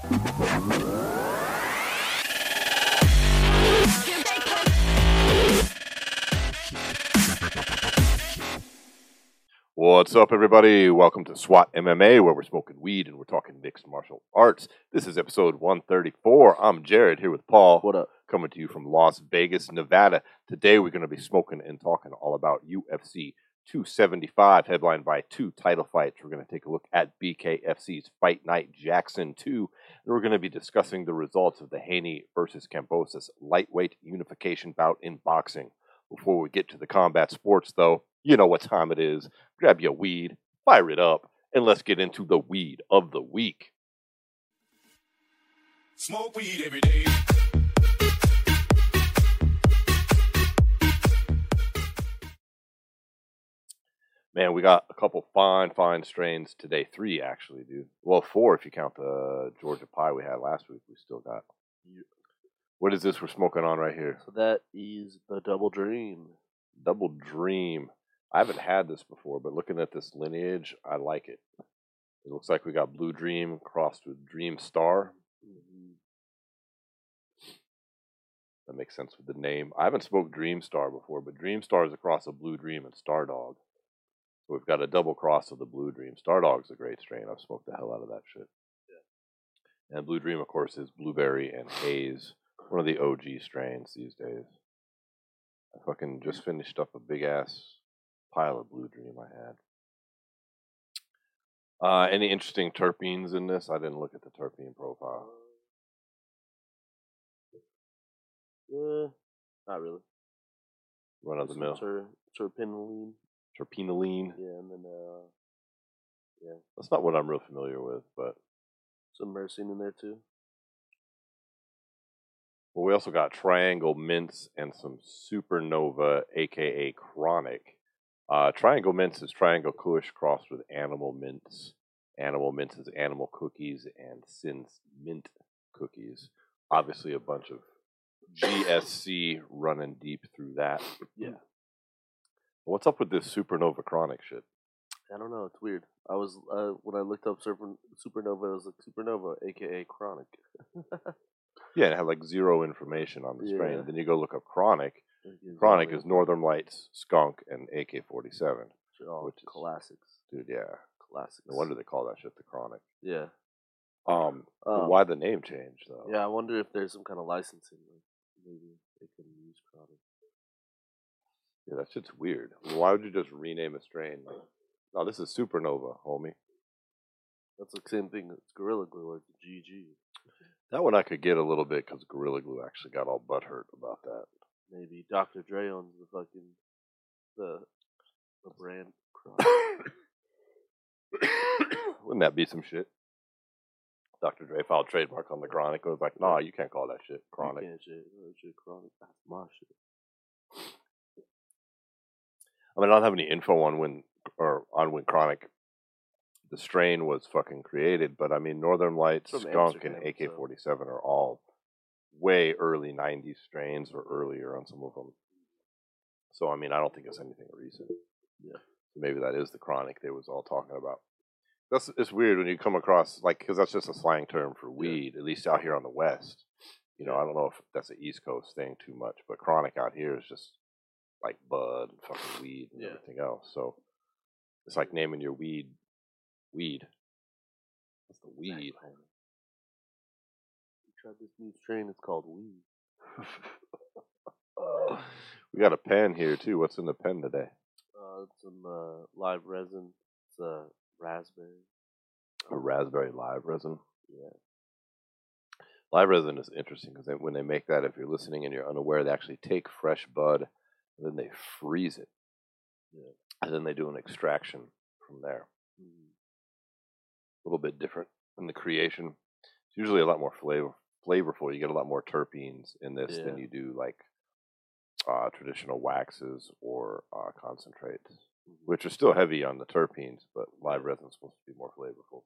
What's up, everybody? Welcome to SWAT MMA, where we're smoking weed and we're talking mixed martial arts. This is episode 134. I'm Jared, here with Paul. What up? Coming to you from Las Vegas, Nevada. Today, we're going to be smoking and talking all about UFC 275, headlined by two title fights. We're going to take a look at BKFC's Fight Night Jackson 2, and we're going to be discussing the results of the Haney versus Kambosos lightweight unification bout in boxing. Before we get to the combat sports, though, you know what time it is. Grab your weed, fire it up, and let's get into the weed of the week. Smoke weed every day. Man, we got a couple fine strains today. 3, actually, dude. Well, 4 if you count the Georgia pie we had last week. We still got. What is this we're smoking on right here? So that is the Double Dream. Double Dream. I haven't had this before, but looking at this lineage, I like it. It looks like we got Blue Dream crossed with Dream Star. Mm-hmm. That makes sense with the name. I haven't smoked Dream Star before, but Dream Star is a cross of Blue Dream and Star Dog. So we've got a double cross of the Blue Dream. Star Dog's a great strain. I've smoked the hell out of that shit. Yeah. And Blue Dream, of course, is blueberry and haze. One of the OG strains these days. I fucking just finished up a big-ass pile of Blue Dream I had. Any interesting terpenes in this? I didn't look at the terpene profile. Not really. Run of the mill. Terpenoline. Terpenoline. Yeah, and then yeah. That's not what I'm real familiar with, but Some myrcene in there too. Well, we also got Triangle Mints and some Supernova, aka Chronic. Triangle Mints is Triangle Kush crossed with Animal Mints. Animal Mints is Animal Cookies and Sin's Mint Cookies. Obviously, a bunch of GSC running deep through that. Yeah. What's up with this Supernova Chronic shit? I don't know. It's weird. I was when I looked up Supernova, it was like Supernova, aka Chronic. Yeah, it had like zero information on the strain. Yeah. Then you go look up Chronic. Chronic is Northern Lights, Skunk, and AK-47. Which is classics. Dude, yeah. Classics. No wonder they call that shit the Chronic. Yeah. Why the name change, though? Yeah, I wonder if there's some kind of licensing. Maybe they can use Chronic. Yeah, that shit's weird. I mean, why would you just rename a strain? Like, no, this is Supernova, homie. That's the same thing as Gorilla Glue or GG. That one I could get a little bit because Gorilla Glue actually got all butthurt about that. Maybe Dr. Dre owns the fucking the brand Chronic. Wouldn't that be some shit? Dr. Dre filed trademark on the Chronic. It was like, nah, you can't call that shit Chronic. You can't shit Chronic. That's my shit. I mean, I don't have any info on when Chronic, the strain was fucking created, but I mean, Northern Lights, Skunk, and AK-47 are all way early 90s strains or earlier on some of them. So, I mean, I don't think it's anything recent. Yeah. Maybe that is the Chronic they was all talking about. It's weird when you come across, like, because that's just a slang term for weed, at least out here on the West. You know, I don't know if that's an East Coast thing too much, but Chronic out here is just like bud and fucking weed and everything else. So it's like naming your weed. That's the weed. You tried this new strain, it's called weed. We got a pen here too. What's in the pen today? It's some live resin. It's a raspberry. A raspberry live resin? Yeah. Live resin is interesting because when they make that, if you're listening and you're unaware, they actually take fresh bud and then they freeze it. Yeah. And then they do an extraction from there. Mm-hmm. A little bit different in the creation. It's usually a lot more flavorful. You get a lot more terpenes in this than you do like traditional waxes or concentrates, which are still heavy on the terpenes, but live resin is supposed to be more flavorful.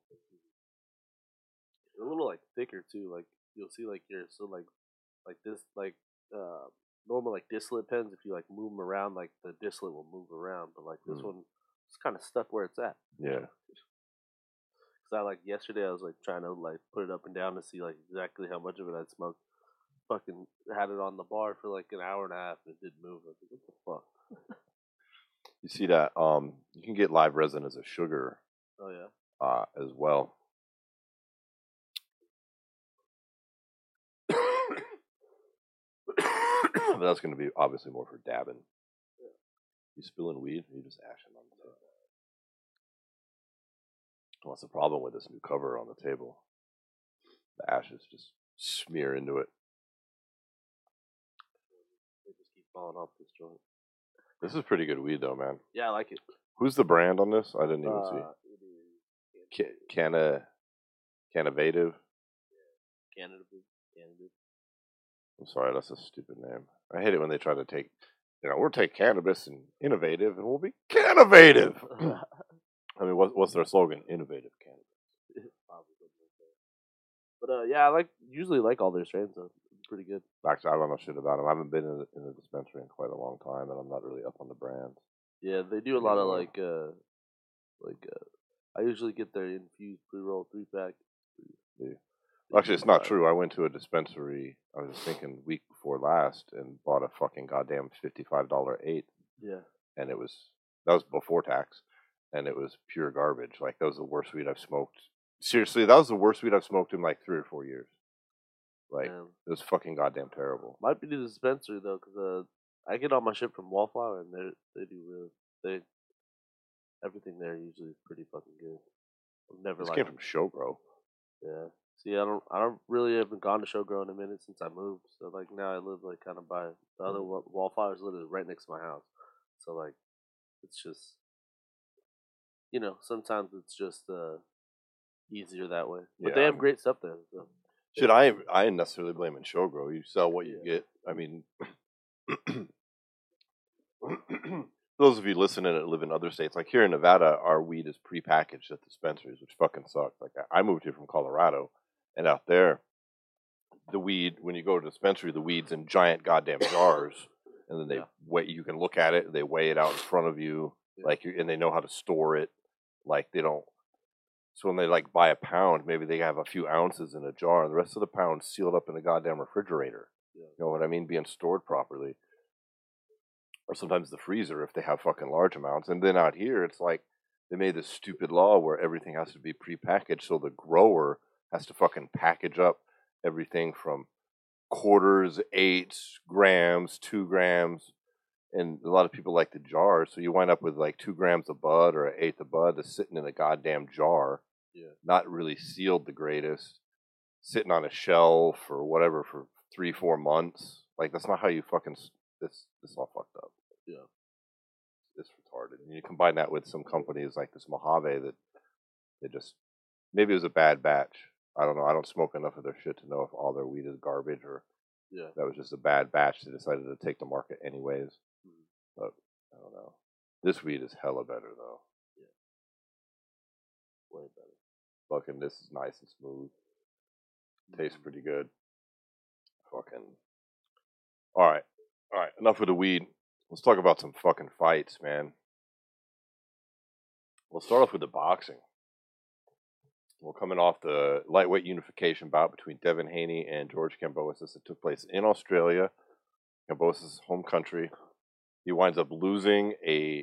A little like thicker too. Like you'll see, like you're so like this like normal like distillate pens. If you like move them around, like the distillate will move around, but like this one, it's kind of stuck where it's at. Yeah. Cause like yesterday I was like trying to like put it up and down to see like exactly how much of it I'd smoked. Fucking had it on the bar for like an hour and a half and it didn't move. I was like, what the fuck? You see that? You can get live resin as a sugar. Oh yeah. As well. But that's going to be obviously more for dabbing. Yeah. You spilling weed? Or you just ashing on the table? What's the problem with this new cover on the table? The ashes just smear into it. They just keep falling off this joint. This is pretty good weed, though, man. Yeah, I like it. Who's the brand on this? I didn't even see. It is Canavative. Canada. I'm sorry, that's a stupid name. I hate it when they try to take, we'll take cannabis and innovative, and we'll be cannovative. I mean, what's their slogan? Innovative cannabis. But yeah, I usually like all their strains. Though. It's pretty good. Actually, I don't know shit about them. I haven't been in a dispensary in quite a long time, and I'm not really up on the brand. Yeah, they do a lot of I usually get their infused pre-roll 3-pack. Yeah. Actually, it's not true. I went to a dispensary, I was thinking week before last, and bought a fucking goddamn $55 eighth. Yeah. And that was before tax, and it was pure garbage. Like, that was the worst weed I've smoked. Seriously, that was the worst weed I've smoked in like 3 or 4 years. Like, it was fucking goddamn terrible. Might be the dispensary, though, because I get all my shit from Wallflower, and they do everything there usually is pretty fucking good. I've never This came from Showgrow. Yeah. See, I don't really haven't gone to Showgrow in a minute since I moved. So like now I live like kind of by the other Wallflowers literally right next to my house. So like, it's just, sometimes it's just easier that way. But they have great stuff there. So. Shit, I ain't necessarily blaming Showgrow. You sell what you get. I mean, those of you listening that live in other states, like here in Nevada, our weed is prepackaged at dispensaries, which fucking sucks. Like I moved here from Colorado, and out there, the weed, when you go to the dispensary, the weed's in giant goddamn jars, and then they weigh. You can look at it. They weigh it out in front of you, and they know how to store it. Like they don't. So when they like buy a pound, maybe they have a few ounces in a jar, and the rest of the pound sealed up in a goddamn refrigerator. Yeah. You know what I mean? Being stored properly. Or sometimes the freezer if they have fucking large amounts. And then out here, it's like they made this stupid law where everything has to be prepackaged, so the grower has to fucking package up everything from quarters, 8 grams, 2 grams, and a lot of people like the jars, so you wind up with like 2 grams of bud or an eighth of bud that's sitting in a goddamn jar, not really sealed the greatest, sitting on a shelf or whatever for 3-4 months. Like that's not how you fucking this all fucked up. Yeah, it's retarded. And you combine that with some companies like this Mojave that they just maybe it was a bad batch. I don't know. I don't smoke enough of their shit to know if all their weed is garbage or that was just a bad batch. They decided to take the market anyways. But I don't know. This weed is hella better though. Yeah, way better. Fucking this is nice and smooth. Tastes pretty good. Fucking. All right. Enough with the weed. Let's talk about some fucking fights, man. We'll start off with the boxing. We're coming off the lightweight unification bout between Devin Haney and George Kambosos that took place in Australia, Kambosos' home country. He winds up losing a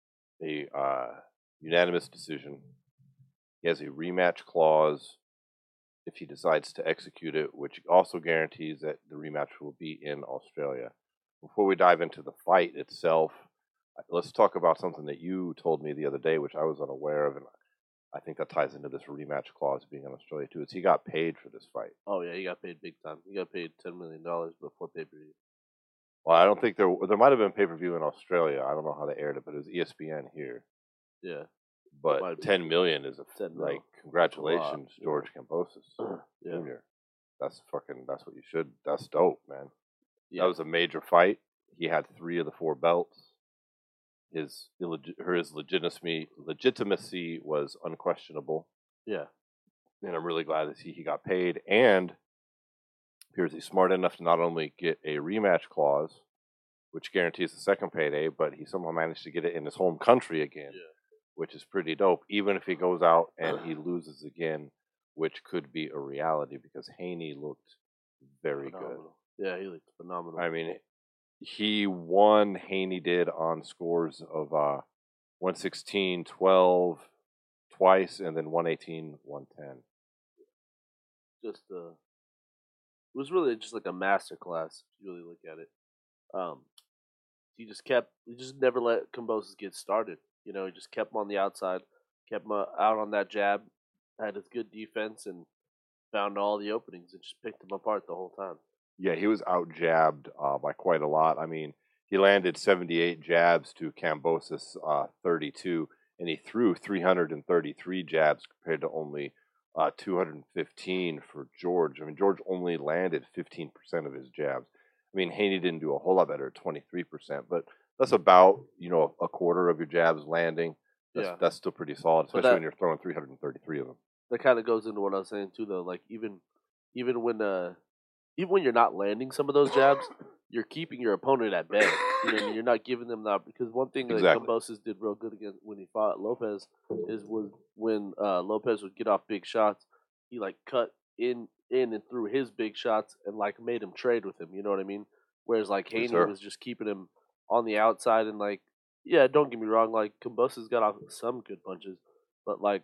unanimous decision. He has a rematch clause if he decides to execute it, which also guarantees that the rematch will be in Australia. Before we dive into the fight itself, let's talk about something that you told me the other day, which I was unaware of, and I think that ties into this rematch clause being in Australia too. Is he got paid for this fight? Oh yeah, he got paid big time. He got paid $10 million before pay-per-view. Well, I don't think there might have been pay-per-view in Australia. I don't know how they aired it, but it was ESPN here. Yeah. But 10 million is like congratulations, George Kambosos Jr. That's what you should. That's dope, man. Yeah. That was a major fight. He had 3 of the 4 belts. His legitimacy was unquestionable. Yeah. And I'm really glad that he got paid. And appears he's smart enough to not only get a rematch clause, which guarantees the second payday, but he somehow managed to get it in his home country again. Yeah. which is pretty dope. Even if he goes out and he loses again, which could be a reality because Haney looked very good. Phenomenal. Yeah, he looked phenomenal. I mean, he won. Haney did on scores of 116, 12 twice, and then 118, 110. Just it was really just like a master class if you really look at it. He just never let Kambosos get started. You know, he just kept him on the outside, kept him out on that jab, had his good defense, and found all the openings and just picked him apart the whole time. Yeah, he was out jabbed by quite a lot. I mean, he landed 78 jabs to Kambosos 32, and he threw 333 jabs compared to only 215 for George. I mean, George only landed 15% of his jabs. I mean, Haney didn't do a whole lot better at 23%, but that's about, a quarter of your jabs landing. That's still pretty solid, especially when you're throwing 333 of them. That kind of goes into what I was saying too, though. Like even when you're not landing some of those jabs, you're keeping your opponent at bay. You know what I mean? You're not giving them that, because one thing that Kambosos did real good against when he fought Lopez was when Lopez would get off big shots, he like cut in and threw his big shots and like made him trade with him. You know what I mean? Whereas like Haney was just keeping him on the outside and like, yeah, don't get me wrong, like Kambosos got off some good punches, but like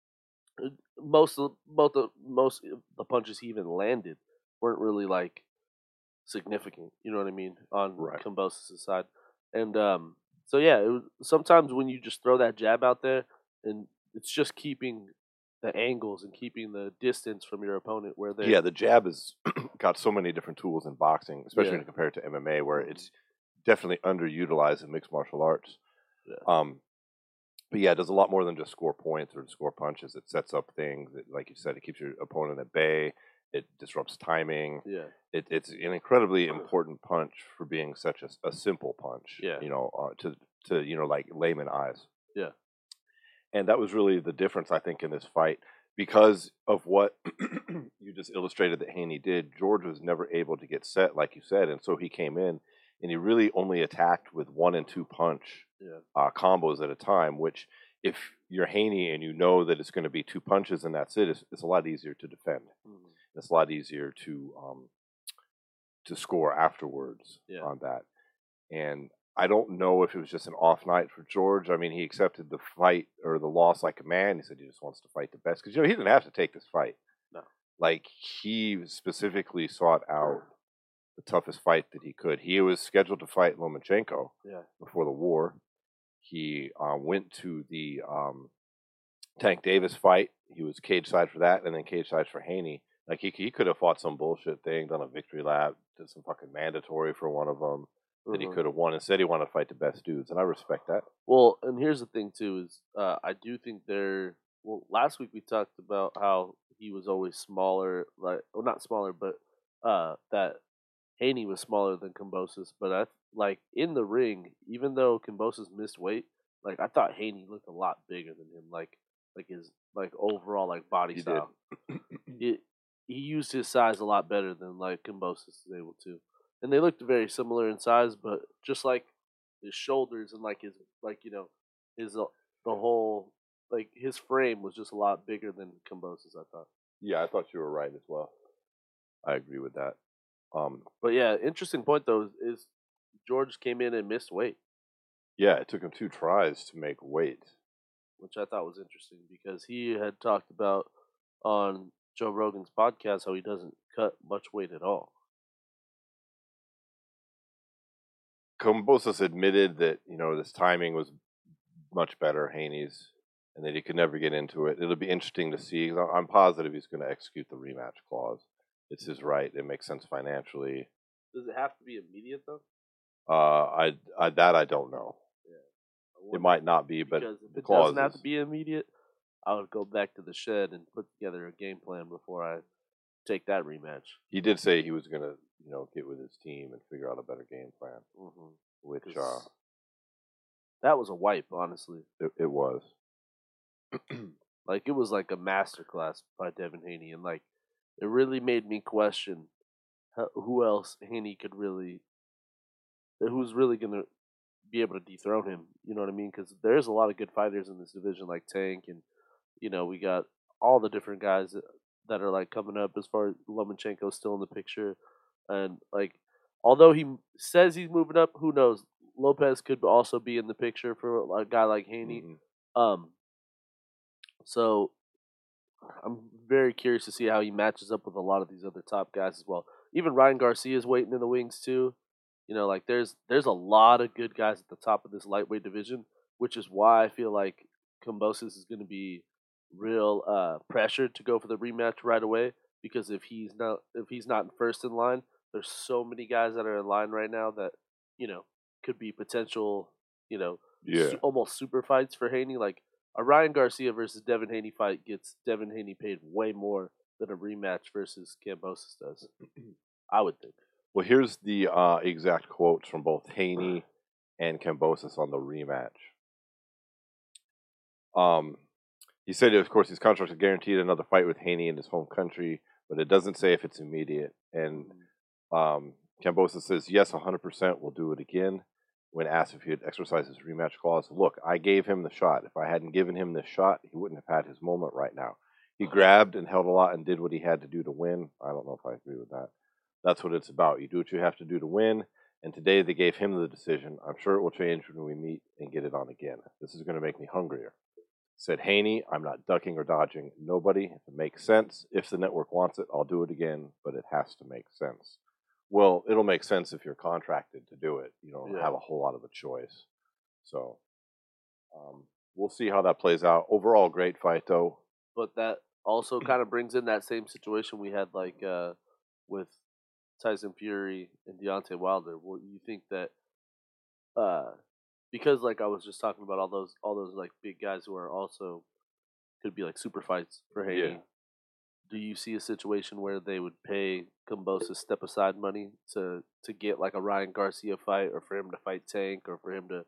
most of the punches he even landed weren't really like significant. You know what I mean, on Kambosos' side, and so yeah, sometimes when you just throw that jab out there, and it's just keeping the angles and keeping the distance from your opponent where they. Yeah, the jab has got so many different tools in boxing, especially when you compare it to MMA, where it's definitely underutilized in mixed martial arts. Yeah. But yeah, it does a lot more than just score points or score punches. It sets up things. Like you said, it keeps your opponent at bay. It disrupts timing. Yeah. It's an incredibly important punch for being such a simple punch. Yeah. To like layman eyes. Yeah. And that was really the difference, I think, in this fight. Because of what you just illustrated that Haney did, George was never able to get set, like you said. And so he came in and he really only attacked with 1 and 2 punch combos at a time, which if you're Haney and you know that it's going to be 2 punches and that's it, it's a lot easier to defend. Mm-hmm. It's a lot easier to score afterwards on that. And I don't know if it was just an off night for George. I mean, he accepted the fight or the loss like a man. He said he just wants to fight the best because he didn't have to take this fight. No, like he specifically sought out the toughest fight that he could. He was scheduled to fight Lomachenko before the war. He went to the Tank Davis fight. He was cage side for that, and then cage side for Haney. Like he could have fought some bullshit thing, done a victory lap, did some fucking mandatory for one of them that he could have won. Instead, he wanted to fight the best dudes, and I respect that. Well, and here's the thing too: is I do think Well, last week we talked about how he was always smaller, not smaller, but that Haney was smaller than Kambosos. But in the ring, even though Kambosos missed weight, like I thought Haney looked a lot bigger than him. Like his overall body style. He used his size a lot better than Kambosos is able to, and they looked very similar in size. But just like his shoulders and his the whole his frame was just a lot bigger than Kambosos, I thought. Yeah, I thought you were right as well. I agree with that. But yeah, interesting point though is George came in and missed weight. Yeah, it took him 2 tries to make weight, which I thought was interesting because he had talked about on Joe Rogan's podcast how he doesn't cut much weight at all. Kambosos admitted that this timing was much better, Haney's, and that he could never get into it. It'll be interesting to see. I'm positive he's going to execute the rematch clause. It's his right. It makes sense financially. Does it have to be immediate though? I don't know. Yeah, it might not be, but if it doesn't have to be immediate, I would go back to the shed and put together a game plan before I take that rematch. He did say he was going to, get with his team and figure out a better game plan. Mm-hmm. Which that was a wipe, honestly. It was. It was like a masterclass by Devin Haney, and it really made me question who else Haney could really, who's really gonna be able to dethrone him. You know what I mean? Because there's a lot of good fighters in this division, like Tank, and we got all the different guys that are like coming up. As far as Lomachenko's still in the picture, and like although he says he's moving up, who knows? Lopez could also be in the picture for a guy like Haney. Um, so I'm very curious to see how he matches up with a lot of these other top guys as well. Even Ryan Garcia is waiting in the wings too. Like there's a lot of good guys at the top of this lightweight division, which is why I feel like Kambosos is going to be real pressured to go for the rematch right away. Because if he's not first in line, there's so many guys that are in line right now that could be potential almost super fights for Haney. Like a Ryan Garcia versus Devin Haney fight gets Devin Haney paid way more than a rematch versus Kambosos does. I would think. Well, here's the exact quotes from both Haney and Kambosos on the rematch. He said, of course, his contract is guaranteed another fight with Haney in his home country, but it doesn't say if it's immediate. And Kambosos says, yes, 100% we'll do it again. When asked if he had exercised his rematch clause, look, I gave him the shot. If I hadn't given him this shot, he wouldn't have had his moment right now. He grabbed and held a lot and did what he had to do to win. I don't know if I agree with that. That's what it's about. You do what you have to do to win. And today they gave him the decision. I'm sure it will change when we meet and get it on again. This is going to make me hungrier. Said Haney, I'm not ducking or dodging nobody. If it makes sense, if the network wants it, I'll do it again, but it has to make sense. Well, it'll make sense if you're contracted to do it. You don't have a whole lot of a choice. So we'll see how that plays out. Overall, great fight, though. But that also kind of brings in that same situation we had like with Tyson Fury and Deontay Wilder. What you think that because like I was just talking about all those like big guys who are also could be like super fights for Haney. Yeah. Do you see a situation where they would pay Kambosos step aside money to get like a Ryan Garcia fight, or for him to fight Tank, or for him to,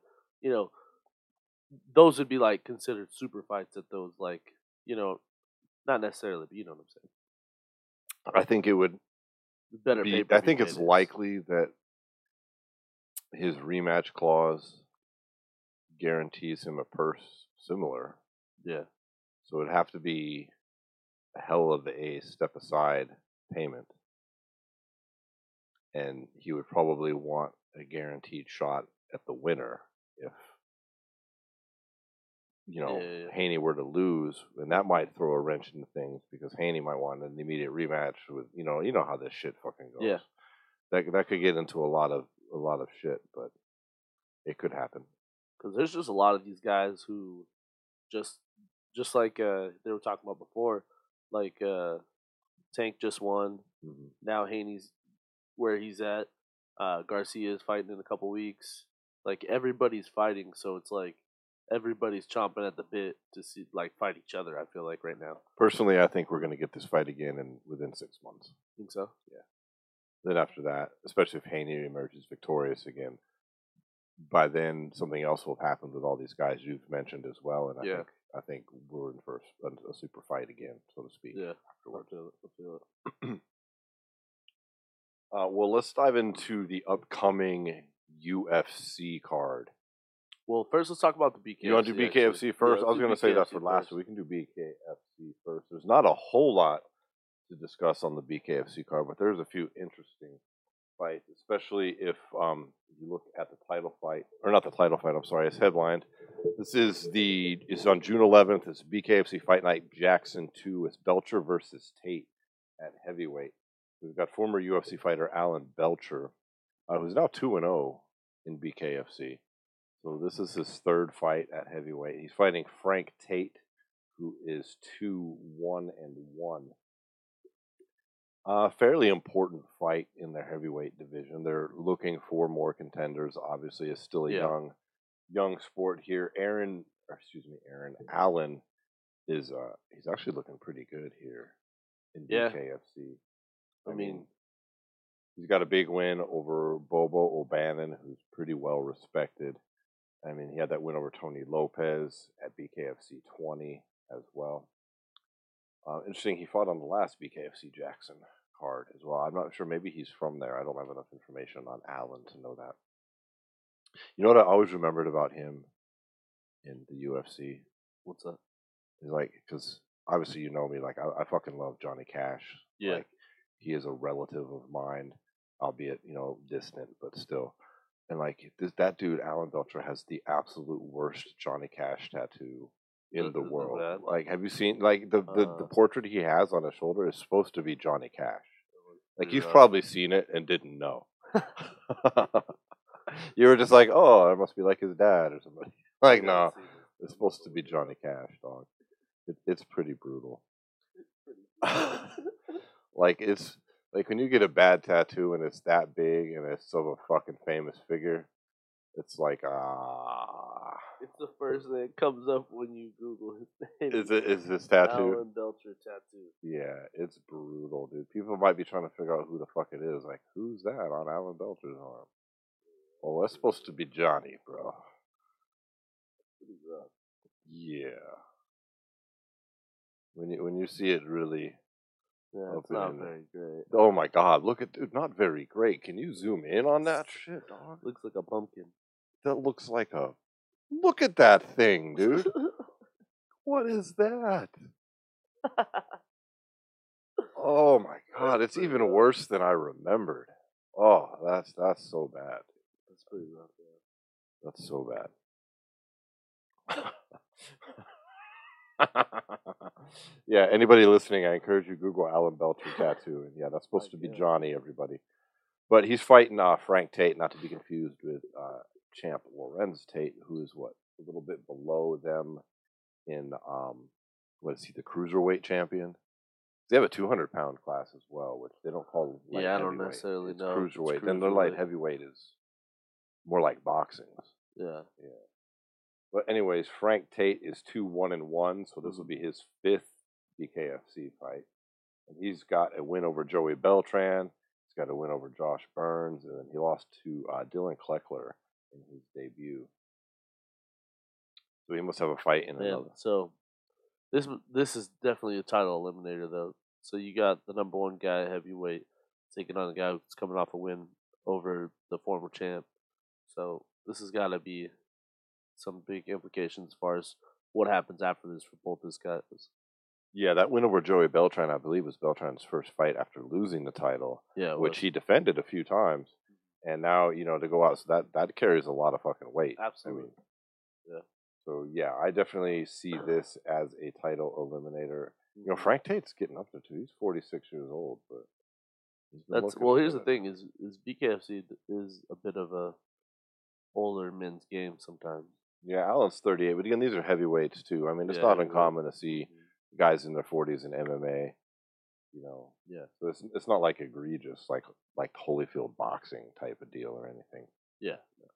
those would be like considered super fights at those like, not necessarily, but you know what I'm saying. I think it would better be. I think it's likely that his rematch clause guarantees him a purse similar. Yeah. So it'd have to be a hell of a step aside payment. And he would probably want a guaranteed shot at the winner if Haney were to lose, and that might throw a wrench into things because Haney might want an immediate rematch with you know how this shit fucking goes. Yeah. That could get into a lot of shit, but it could happen. Because there's just a lot of these guys who just like they were talking about before, like Tank just won. Mm-hmm. Now Haney's where he's at. Garcia is fighting in a couple weeks. Like everybody's fighting, so it's like everybody's chomping at the bit to see like fight each other. I feel like right now. Personally, I think we're going to get this fight again within 6 months. Think so? Yeah. Then after that, especially if Haney emerges victorious again, by then something else will have happened with all these guys you've mentioned as well, and I think we're in for a super fight again, so to speak. Yeah. Afterwards. I feel it. Well, let's dive into the upcoming UFC card. Well, first let's talk about the BKFC. You want to do BKFC actually first? Yeah, I was going to say that for last, so we can do BKFC first. There's not a whole lot to discuss on the BKFC card, but there's a few interesting fights, especially if you look at the title fight, or not the title fight, I'm sorry, it's headlined. It's on June 11th. It's BKFC Fight Night Jackson 2. It's Belcher versus Tate at heavyweight. We've got former UFC fighter Alan Belcher, who's now 2-0 in BKFC. So this is his third fight at heavyweight. He's fighting Frank Tate, who is 2-1-1. Fairly important fight in their heavyweight division. They're looking for more contenders. Obviously, it's still a young sport here. Alan is he's actually looking pretty good here in BKFC. I mean, he's got a big win over Bobo O'Bannon, who's pretty well respected. I mean, he had that win over Tony Lopez at BKFC 20 as well. Interesting, he fought on the last BKFC Jackson card as well. I'm not sure, maybe he's from there. I don't have enough information on Alan to know that. You know what I always remembered about him in the UFC? What's that? He's like, because obviously you know me, like I fucking love Johnny Cash. Yeah. Like he is a relative of mine, albeit distant, but still. And like that dude, Alan Belcher, has the absolute worst Johnny Cash tattoo in the world. Like, have you seen like the portrait he has on his shoulder is supposed to be Johnny Cash. Like you've probably seen it and didn't know. You were just like, oh, it must be like his dad or somebody. Like, no, it's supposed to be Johnny Cash, dog. It's pretty brutal. Like it's like when you get a bad tattoo and it's that big and it's of a fucking famous figure, it's like It's the first thing that comes up when you Google his name. Is this tattoo? Alan Belcher tattoo. Yeah, it's brutal, dude. People might be trying to figure out who the fuck it is. Like, who's that on Alan Belcher's arm? Well, that's supposed to be Johnny, bro. Yeah. When you see it really. Yeah, it's not very great. Oh my god, look at dude, not very great. Can you zoom in on that shit, dog? Looks like a pumpkin. That looks like a. Look at that thing, dude. What is that? Oh my god, it's even worse than I remembered. Oh, that's so bad. That's pretty rough, yeah. That's so bad. Yeah, anybody listening, I encourage you to Google Alan Belcher tattoo. And yeah, that's supposed to be Johnny, everybody. But he's fighting Frank Tate, not to be confused with champ Lorenz Tate, who is a little bit below them in what is he, the cruiserweight champion? They have a 200-pound class as well, which they don't call light heavyweight. I don't necessarily know. Cruiserweight. Then their light heavyweight is more like boxing. Yeah. But anyways, Frank Tate is 2-1-1, so this will be his 5th BKFC fight. And he's got a win over Joey Beltran. He's got a win over Josh Burns, and then he lost to Dylan Kleckler in his debut. So he must have a fight in another. So this is definitely a title eliminator, though. So you got the number 1 guy, heavyweight, taking on a guy who's coming off a win over the former champ. So this has got to be some big implications as far as what happens after this for both these guys. Yeah, that win over Joey Beltran, I believe, was Beltran's first fight after losing the title, which he defended a few times. And now, to go out, so that carries a lot of fucking weight. Absolutely. So, yeah, I definitely see this as a title eliminator. Frank Tate's getting up there, too. He's 46 years old, but here's the thing: is BKFC is a bit of a older men's game sometimes. Yeah, Alan's 38, but again, these are heavyweights too. I mean, it's not uncommon to see guys in their 40s in MMA. Yeah. So it's not like egregious, like Holyfield boxing type of deal or anything. Yeah.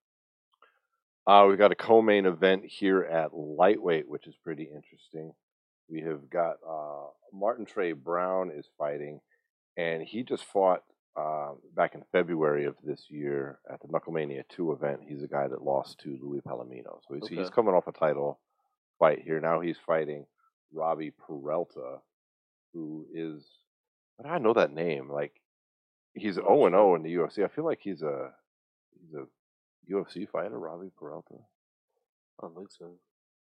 We got a co-main event here at lightweight, which is pretty interesting. We have got Martin Trey Brown is fighting, and he just fought back in February of this year at the Knucklemania 2 event. He's a guy that lost to Louis Palomino. So he's coming off a title fight here. Now he's fighting Robbie Peralta, who is, but I know that name. Like, he's 0-0 in the UFC. I feel like he's a UFC fighter, Robbie Peralta. I don't think so.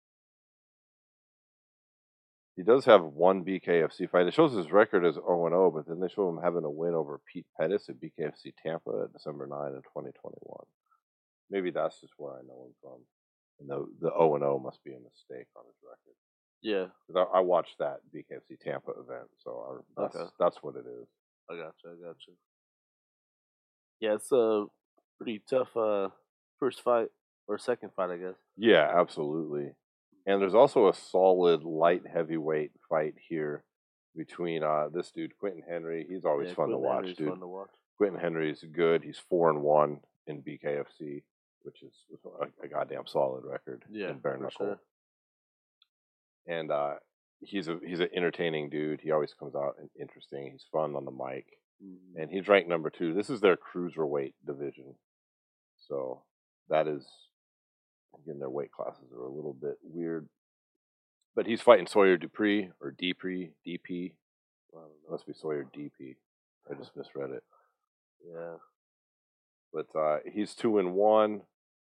He does have one BKFC fight. It shows his record as 0-0, but then they show him having a win over Pete Pettis at BKFC Tampa at December 9 in 2021. Maybe that's just where I know him from. And the 0-0 must be a mistake on his record. Yeah. Because I watched that BKFC Tampa event, so that's what it is. I got you. Yeah, it's a pretty tough first fight, or second fight, I guess. Yeah, absolutely. And there's also a solid light heavyweight fight here between this dude, Quentin Henry. He's always fun to watch, dude. Quentin Henry's good. He's 4-1 in BKFC, which is a goddamn solid record in bare knuckle. Sure. And he's an entertaining dude. He always comes out interesting. He's fun on the mic. Mm-hmm. And he's ranked number 2. This is their cruiserweight division. So that is, again, their weight classes are a little bit weird. But he's fighting Sawyer Dupree, or DP. It must be Sawyer DP. I just misread it. Yeah. But he's 2-1.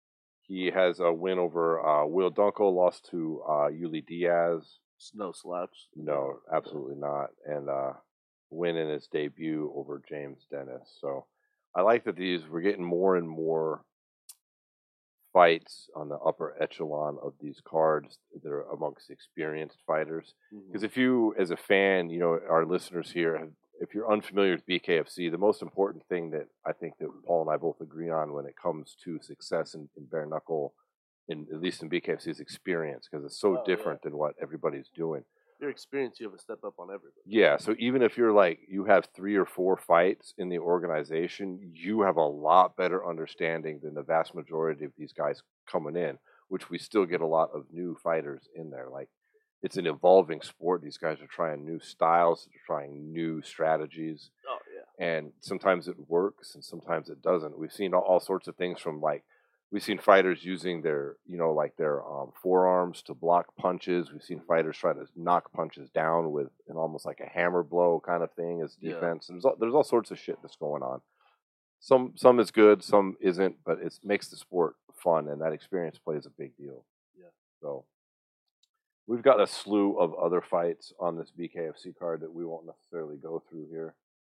He has a win over Will Dunkel, lost to Yuli Diaz. No slouch. No, absolutely not. And win in his debut over James Dennis. So I like that we're getting more and more fights on the upper echelon of these cards that are amongst experienced fighters. Because if you, as a fan, our listeners here, if you're unfamiliar with BKFC, the most important thing that I think that Paul and I both agree on when it comes to success in bare knuckle, at least in BKFC, is experience, because it's so different than what everybody's doing. Your experience, you have a step up on everybody. Yeah, so even if you're you have 3 or 4 fights in the organization, you have a lot better understanding than the vast majority of these guys coming in, which we still get a lot of new fighters in there. It's an evolving sport. These guys are trying new styles, they're trying new strategies. Oh, yeah. And sometimes it works and sometimes it doesn't. We've seen all sorts of things from we've seen fighters using their forearms to block punches. We've seen fighters try to knock punches down with an almost like a hammer blow kind of thing as defense. Yeah. There's all sorts of shit that's going on. Some is good, some isn't, but it makes the sport fun, and that experience plays a big deal. Yeah. So we've got a slew of other fights on this BKFC card that we won't necessarily go through here.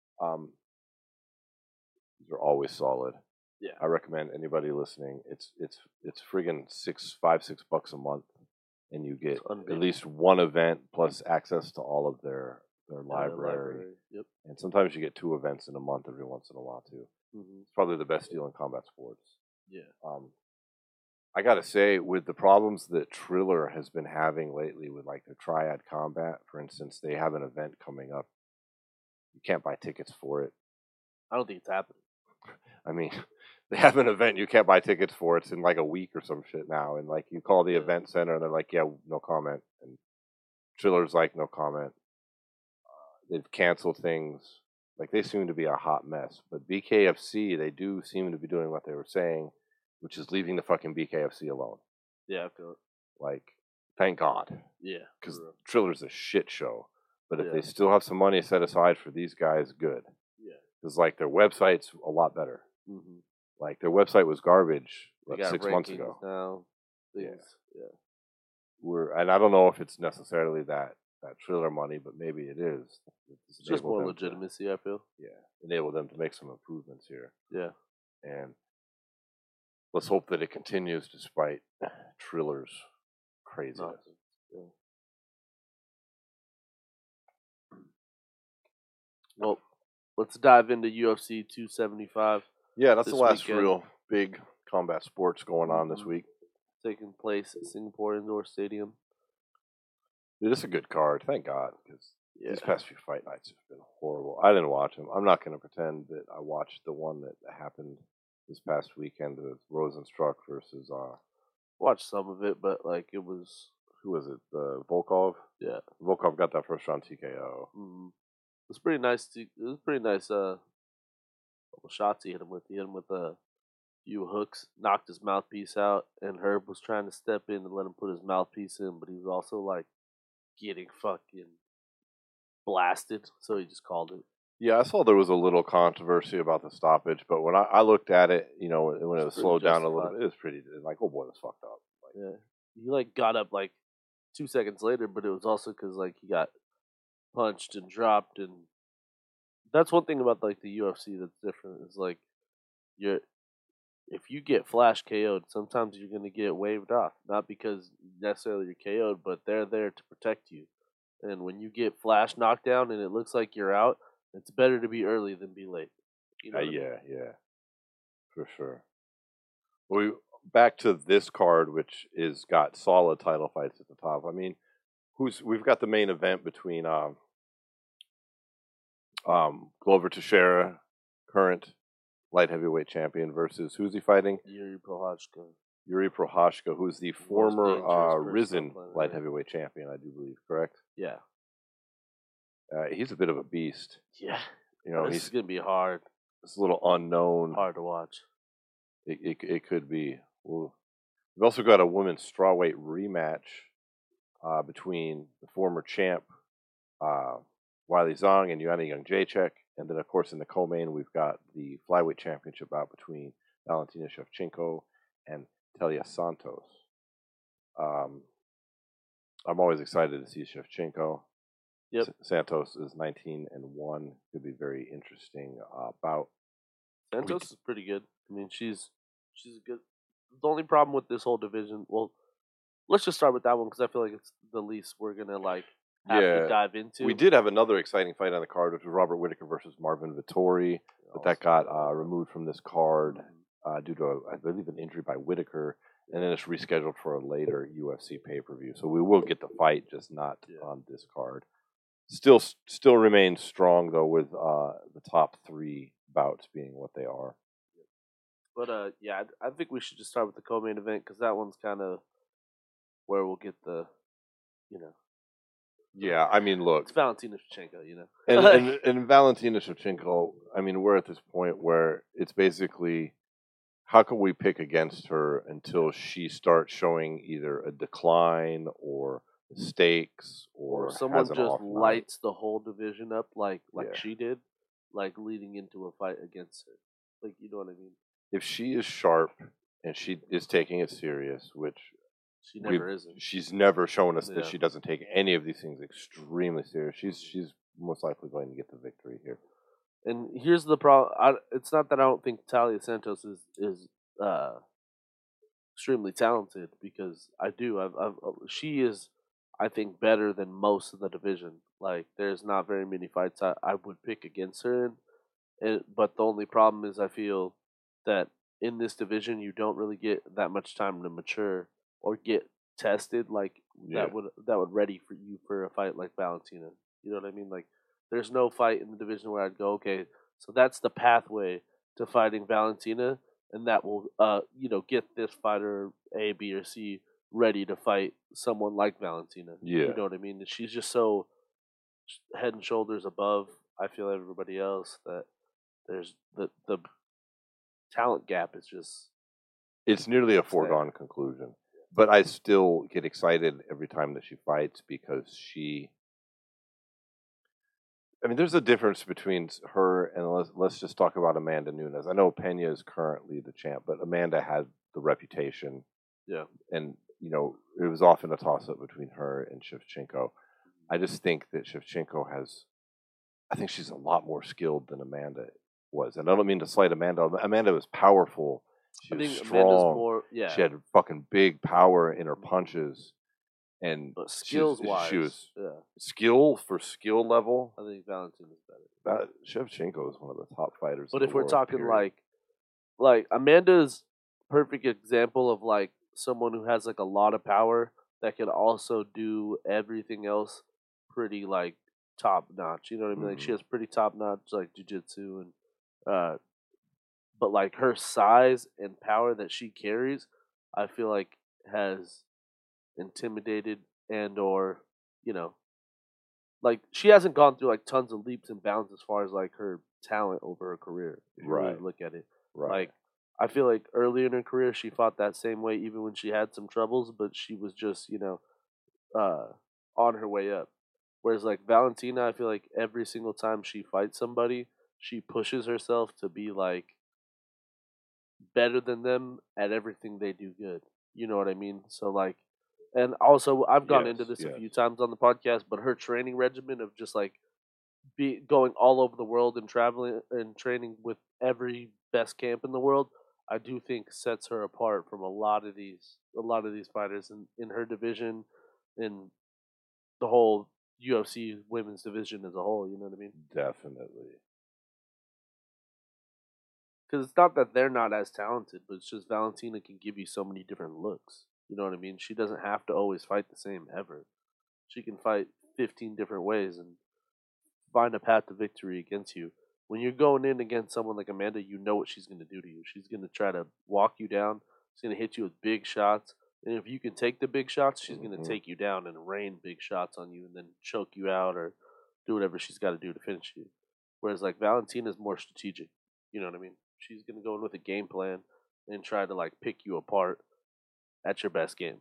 These are always solid. Yeah, I recommend anybody listening. It's friggin' $5-6 a month, and you get at least one event plus access to all of their library. Yep. And sometimes you get 2 events in a month every once in a while too. It's probably the best deal in combat sports. Yeah. I gotta say, with the problems that Triller has been having lately with their Triad Combat, for instance, they have an event coming up. You can't buy tickets for it. I don't think it's happening. I mean, they have an event you can't buy tickets for. It's in a week or some shit now. And you call the event center and they're like, yeah, no comment. And Triller's like, no comment. They've canceled things. They seem to be a hot mess. But BKFC, they do seem to be doing what they were saying, which is leaving the fucking BKFC alone. Yeah, I feel it. Thank God. Yeah. Because Triller's a shit show. But if they still have some money set aside for these guys, good. Yeah. Because their website's a lot better. Mm-hmm. Their website was garbage 6 months ago. Now. Yeah. And I don't know if it's necessarily that Triller money, but maybe it is. It's just more legitimacy, I feel. Yeah. Enable them to make some improvements here. Yeah. And let's hope that it continues despite Triller's craziness. Yeah. Well, let's dive into UFC 275. Yeah, that's the last real big combat sports going on this week. Taking place at Singapore Indoor Stadium. Dude, it's a good card, thank God, because these past few fight nights have been horrible. I didn't watch them. I'm not going to pretend that I watched the one that happened this past weekend with Rosenstruck versus... watched some of it, but it was... Who was it? Volkov? Yeah. Volkov got that first round TKO. Mm-hmm. It was pretty nice. It was pretty nice couple shots he hit him with. He hit him with a few hooks, knocked his mouthpiece out, and Herb was trying to step in and let him put his mouthpiece in, but he was also getting fucking blasted, so he just called it. Yeah, I saw there was a little controversy about the stoppage, but when I looked at it, when it was slowed down a little bit, it was pretty oh boy, that's fucked up. Yeah, he got up 2 seconds later, but it was also because he got punched and dropped, and that's one thing about the UFC that's different is if you get flash KO'd, sometimes you're gonna get waved off, not because necessarily you're KO'd, but they're there to protect you. And when you get flash knocked down and it looks like you're out, it's better to be early than be late. You know yeah, for sure. Back to this card, which is got solid title fights at the top. I mean, we've got the main event between Glover Teixeira, current light heavyweight champion, versus who's he fighting? Yuri Prochazka. Yuri Prochazka, who's the former Risen light heavyweight champion, I do believe, correct? Yeah. He's a bit of a beast. Yeah. He's going to be hard. It's a little unknown. Hard to watch. It could be. We've also got a women's strawweight rematch between the former champ Wiley Zhang and Joanna Jędrzejczyk. And then, of course, in the co-main, we've got the flyweight championship bout between Valentina Shevchenko and Natalia Santos. I'm always excited to see Shevchenko. Yep. Santos is 19-1. Could be very interesting bout. Santos is pretty good. I mean, she's good. The only problem with this whole division, well, let's just start with that one because I feel like it's the least we're gonna have to dive into. We did have another exciting fight on the card, which was Robert Whitaker versus Marvin Vettori, but that got removed from this card due to, I believe, an injury by Whitaker, and then it's rescheduled for a later UFC pay-per-view. So we will get the fight, just not on this card. Still remains strong though, with the top 3 bouts being what they are. But I think we should just start with the co-main event because that one's kind of where we'll get the, Yeah, I mean, look, it's Valentina Shevchenko, and Valentina Shevchenko. I mean, we're at this point where it's basically, how can we pick against her until she starts showing either a decline or mistakes or someone just lights the whole division up like she did, like leading into a fight against her. Like, you know what I mean? If she is sharp and she is taking it serious, which she never isn't. She's never shown us that she doesn't take any of these things extremely serious. She's most likely going to get the victory here. And here's the problem. It's not that I don't think Talia Santos is extremely talented, because I do. She is, I think, better than most of the division. Like, there's not very many fights I would pick against her in. But the only problem is I feel that in this division you don't really get that much time to mature or get tested that would ready for you for a fight like Valentina. You know what I mean? Like, there's no fight in the division where I'd go, okay, so that's the pathway to fighting Valentina, and that will get this fighter A, B, or C ready to fight someone like Valentina. Yeah. You know what I mean? She's just so head and shoulders above, I feel, everybody else, that there's the talent gap is just, it's nearly a foregone conclusion. But I still get excited every time that she fights, because there's a difference between her and, let's just talk about Amanda Nunes. I know Pena is currently the champ, but Amanda had the reputation. Yeah. And, it was often a toss-up between her and Shevchenko. I just think that Shevchenko I think she's a lot more skilled than Amanda was. And I don't mean to slight Amanda. Amanda was powerful. She was strong. She had fucking big power in her punches. And but skills-wise, she was skill level. I think Valentina's better. Shevchenko is one of the top fighters. But if we're talking like Amanda's perfect example of like someone who has like a lot of power that can also do everything else pretty like top notch. You know what I mean? Like, she has pretty top notch like jiu-jitsu and but like her size and power that she carries, I feel like has intimidated and or like, she hasn't gone through like tons of leaps and bounds as far as like her talent over her career, if you really look at it. Like, I feel like early in her career she fought that same way even when she had some troubles, but she was just on her way up. Whereas like Valentina, I feel like every single time she fights somebody, she pushes herself to be like better than them at everything they do good. You know what I mean? So like, and also I've gone into this a few times on the podcast, but her training regimen of just like going all over the world and traveling and training with every best camp in the world, I do think sets her apart from a lot of these fighters in her division, in the whole UFC women's division as a whole. You know what I mean? Definitely. Because it's not that they're not as talented, but it's just Valentina can give you so many different looks. You know what I mean? She doesn't have to always fight the same ever. She can fight 15 different ways and find a path to victory against you. When you're going in against someone like Amanda, you know what she's going to do to you. She's going to try to walk you down. She's going to hit you with big shots. And if you can take the big shots, she's going to take you down and rain big shots on you and then choke you out or do whatever she's got to do to finish you. Whereas like Valentina's more strategic. You know what I mean? She's going to go in with a game plan and try to like pick you apart at your best game.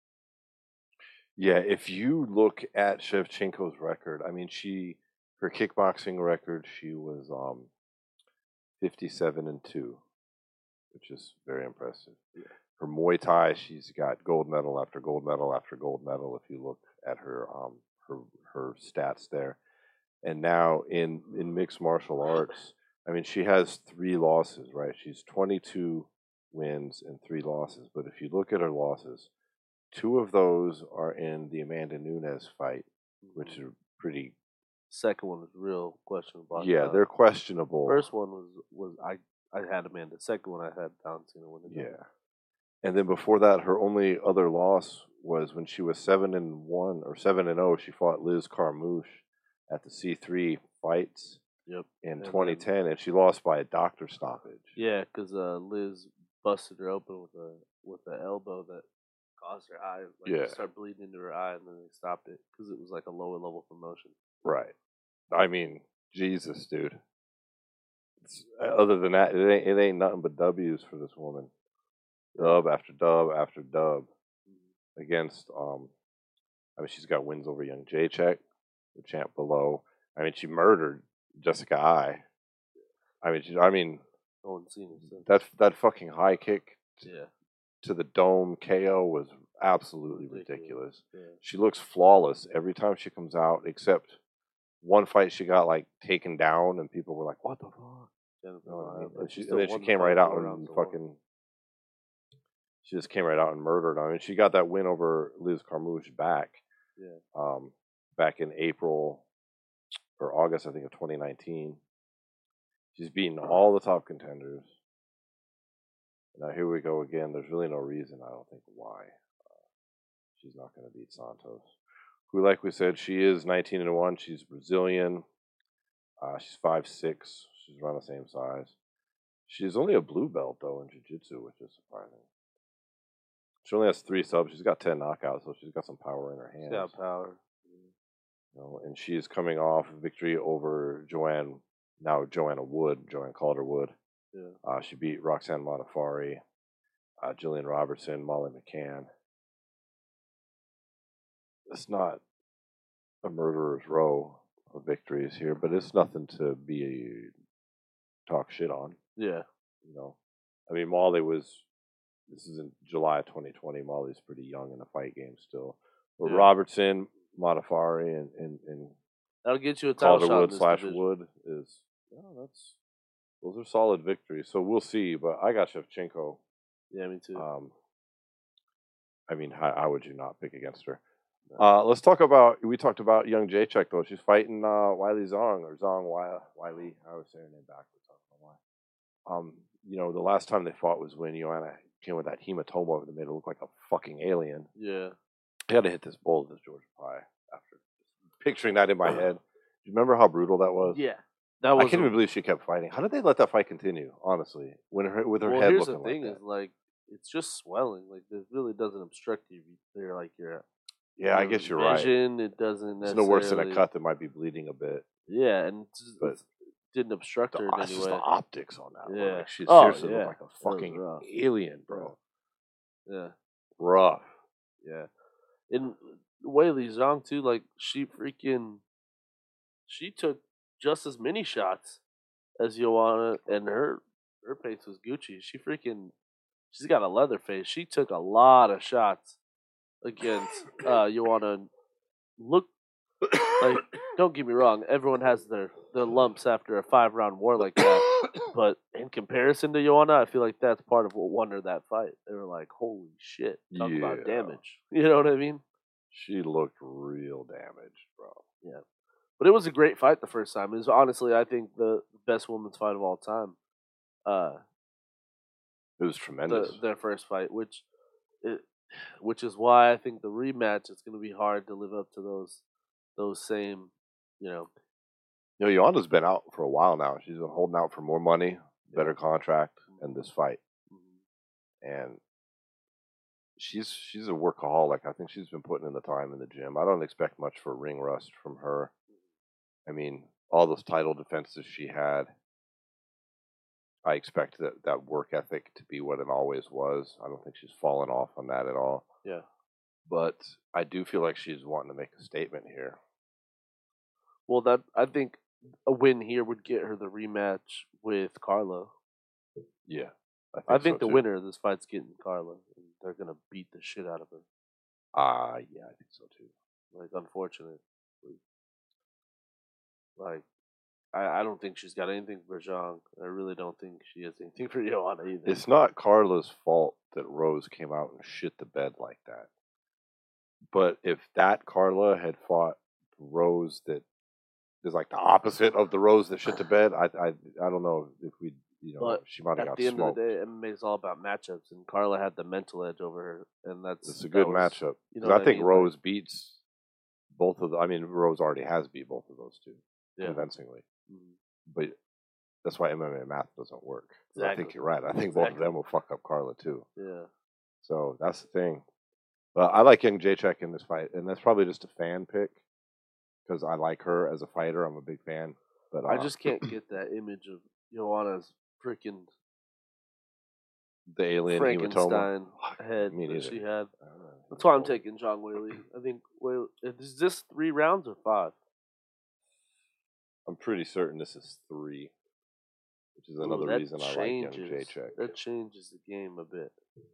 Yeah, if you look at Shevchenko's record, I mean, her kickboxing record, she was 57-2. which is very impressive. Her Muay Thai, she's got gold medal after gold medal after gold medal. If you look at her her stats there, and now in mixed martial arts, I mean, she has 3 losses, right? She's 22 wins and 3 losses. But if you look at her losses, 2 of those are in the Amanda Nunes fight, which are pretty. Second one was real questionable. Yeah, they're questionable. First one was I had Amanda. Second one I had Valentina winning. Yeah, and then before that, her only other loss was when she was 7-1 or 7-0. She fought Liz Carmouche at the C3 fights. Yep. In 2010, and she lost by a doctor stoppage. Yeah, because Liz busted her open with the elbow that caused her eye to start bleeding into her eye, and then they stopped it because it was like a lower level promotion. Right. I mean, Jesus, dude. Other than that, it ain't nothing but W's for this woman. Dub after dub after dub against. I mean, she's got wins over Young Jacek, the champ below. I mean, she murdered Jessica Eye. I mean, that fucking high kick to the dome KO was absolutely ridiculous. Yeah. She looks flawless every time she comes out, except one fight she got like taken down, and people were like, "What the fuck?" And then she came right out and fucking. She just came right out and murdered. I mean, she got that win over Liz Carmouche back. Yeah. Back in April or August, I think, of 2019. She's beaten all the top contenders. Now here we go again. There's really no reason, I don't think, why she's not going to beat Santos. Who, like we said, she is 19-1. She's Brazilian. She's 5'6". She's around the same size. She's only a blue belt, though, in jiu-jitsu, which is surprising. She only has 3 subs. She's got 10 knockouts, so she's got some power in her hands. She's got power. You know, and she is coming off a victory over Joanna Calder-Wood. Yeah. She beat Roxanne Modafferi, Jillian Robertson, Molly McCann. It's not a murderer's row of victories here, but it's nothing to talk shit on. Yeah. You know, I mean, Molly this is in July of 2020. Molly's pretty young in the fight game still. But Robertson, Modafferi, and that'll get you a title shot. Wood is those are solid victories. So we'll see. But I got Shevchenko. Yeah, me too. I mean, how would you not pick against her? Let's talk about. We talked about Young Jacek though. She's fighting Weili Zhang or Zhang Weili. I always say her name backwards. I don't know why. You know, the last time they fought was when Joanna came with that hematoma that made her look like a fucking alien. Yeah. I had to hit this bowl of this Georgia pie after picturing that in my head. Do you remember how brutal that was? Yeah. I can't even believe she kept fighting. How did they let that fight continue, honestly? With her head looking like that. Here's the thing is, like, it's just swelling. Like, it really doesn't obstruct you. They're like your I guess you're vision, right. It doesn't necessarily... It's no worse than a cut that might be bleeding a bit. Yeah, and it didn't obstruct her in any way. Just the optics on that. Yeah. Like, she seriously looked like a fucking alien, bro. Yeah. Rough. Yeah. And Weili Zhang, too, like, she took just as many shots as Joanna, and her pace was Gucci. She's got a leather face. She took a lot of shots against Joanna. Look, like, don't get me wrong, everyone has their lumps after a 5-round war like that. But in comparison to Joanna, I feel like that's part of what won her that fight. They were like, holy shit, talk about damage. You know what I mean? She looked real damaged, bro. Yeah. But it was a great fight the first time. It was honestly, I think, the best women's fight of all time. It was tremendous. Their first fight, which is why I think the rematch is going to be hard to live up to those same, you know. You know, Joanna's been out for a while now. She's been holding out for more money, better contract, and this fight. Mm-hmm. And she's a workaholic. I think she's been putting in the time in the gym. I don't expect much for ring rust from her. I mean, all those title defenses she had, I expect that work ethic to be what it always was. I don't think she's fallen off on that at all. Yeah. But I do feel like she's wanting to make a statement here. Well, I think a win here would get her the rematch with Carla. Yeah, I think the winner of this fight's getting Carla, and they're gonna beat the shit out of her. Yeah, I think so too. Like, unfortunately, like, I don't think she's got anything for Zhang. I really don't think she has anything for Joanna either. It's not Carla's fault that Rose came out and shit the bed like that. But if that Carla had fought Rose that is like the opposite of the Rose that shit the bed, I don't know if we, but she might have got smoked. At the end of the day, MMA is all about matchups, and Carla had the mental edge over her, and it's a good matchup. I think Rose beats both of them. I mean, Rose already has beat both of those two convincingly. Mm-hmm. But that's why MMA math doesn't work. Exactly. I think you're right. I think both of them will fuck up Carla too. Yeah. So that's the thing. But I like Young Jacek in this fight, and that's probably just a fan pick because I like her as a fighter. I'm a big fan. But I just can't get that image of Joanna's freaking the alien Frankenstein head that she had. That's why I'm taking Zhang Weili. I think is this 3 rounds or 5? I'm pretty certain this is 3, which is another reason I like Young Jacek. That changes the game a bit.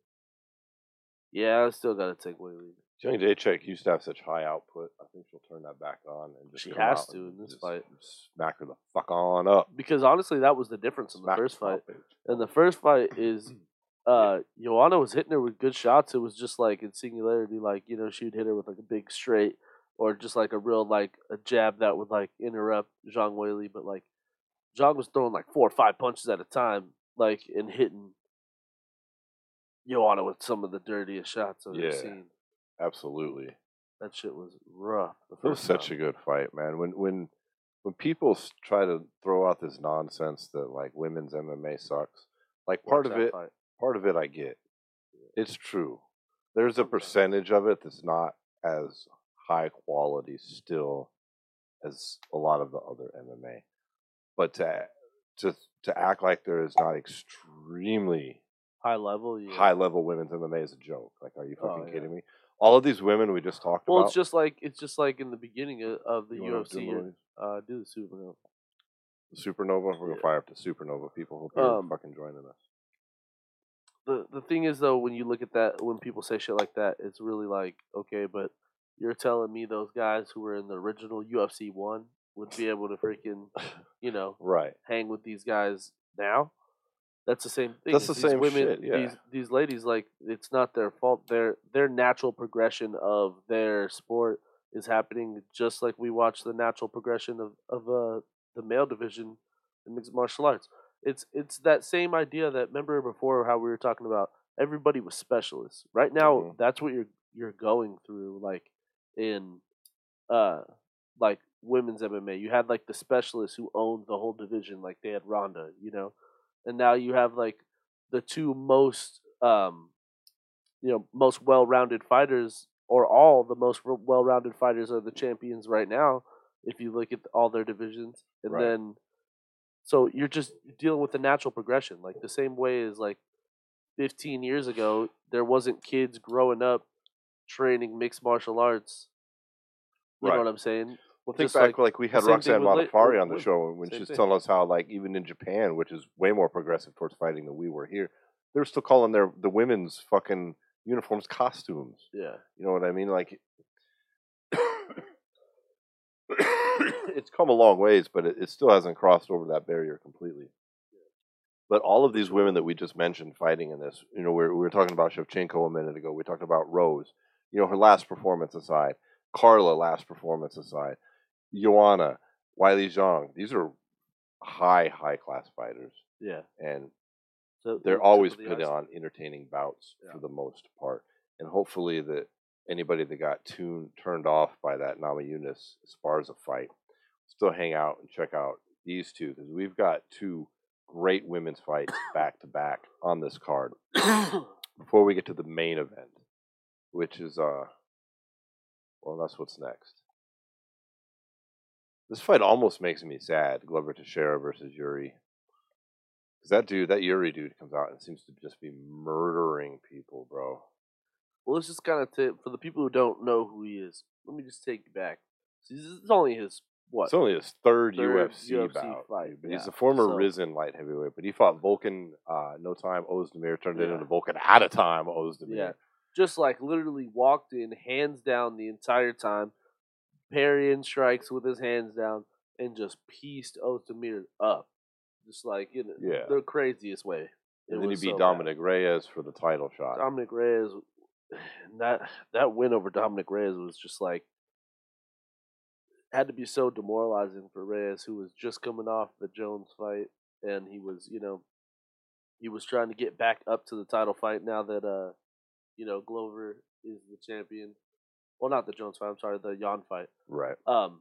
Yeah, I still got to take Weili. Young Jacek used to have such high output. I think she'll turn that back on and just. She has to in this fight. Smack her the fuck on up. Because honestly, that was the difference in the first fight. And the first fight is, Joanna was hitting her with good shots. It was just like in singularity, like she would hit her with like a big straight, or just like a real like a jab that would like interrupt Zhang Weili. But like Zhang was throwing like 4 or 5 punches at a time, like and hitting Joanna with some of the dirtiest shots I've ever seen. Absolutely. That shit was rough. It was such a good fight, man. When people try to throw out this nonsense that like women's MMA sucks, like part of it I get. It's true. There's a percentage of it that's not as high quality still as a lot of the other MMA. But to act like there is not extremely high level women's MMA is a joke. Like, are you fucking kidding me? All of these women we just talked about. Well, it's just like in the beginning of the UFC. Do the Supernova. The Supernova. We're gonna fire up the Supernova. People hope you're fucking joining us. The thing is though, when you look at that, when people say shit like that, it's really like, okay, but you're telling me those guys who were in the original UFC 1 would be able to freaking, right, hang with these guys now? That's the same thing. That's the same women, shit, yeah. These ladies, like, it's not their fault. Their natural progression of their sport is happening just like we watch the natural progression of the male division in mixed martial arts. It's that same idea that, remember before how we were talking about everybody was specialists. Right now, that's what you're going through, like in like women's MMA. You had like the specialists who owned the whole division, like they had Ronda, and now you have like the 2 most most well-rounded fighters, or all the most well-rounded fighters are the champions right now if you look at all their divisions. And then so you're just dealing with the natural progression, like the same way as like 15 years ago there wasn't kids growing up training mixed martial arts. You know what I'm saying? Well, think back, like we had Roxanne Modafferi on the show when she was telling us how, like, even in Japan, which is way more progressive towards fighting than we were here, they were still calling the women's fucking uniforms costumes. Yeah. You know what I mean? Like, it's come a long ways, but it still hasn't crossed over that barrier completely. But all of these women that we just mentioned fighting in this, we were talking about Shevchenko a minute ago. We talked about Rose. Her last performance aside. Carla, last performance aside. Joanna, Weili Zhang, these are high class fighters. Yeah. And they're always putting on entertaining bouts for the most part. And hopefully that anybody that got turned off by that Namajunas Esparza fight still hang out and check out these two, because we've got 2 great women's fights back to back on this card. Before we get to the main event, which is that's what's next. This fight almost makes me sad. Glover Teixeira versus Yuri. Because that Yuri dude comes out and seems to just be murdering people, bro. Well, let's just kind of for the people who don't know who he is, let me just take you back. See, this is only his what? It's only his third UFC bout. fight. But he's a former Rizin light heavyweight, but he fought Volkan no time Ozdemir, turned it into Volkan at a time Ozdemir. Yeah. Just like literally walked in, hands down the entire time, parrying strikes with his hands down, and just pieced Ozdemir up. Just like in the craziest way. And then he beat Dominic Reyes for the title shot. Dominic Reyes, that win over Dominic Reyes was just like, had to be so demoralizing for Reyes, who was just coming off the Jones fight, and he was, he was trying to get back up to the title fight now that, Glover is the champion. Well, not the Jones fight. I'm sorry, the Yan fight. Right.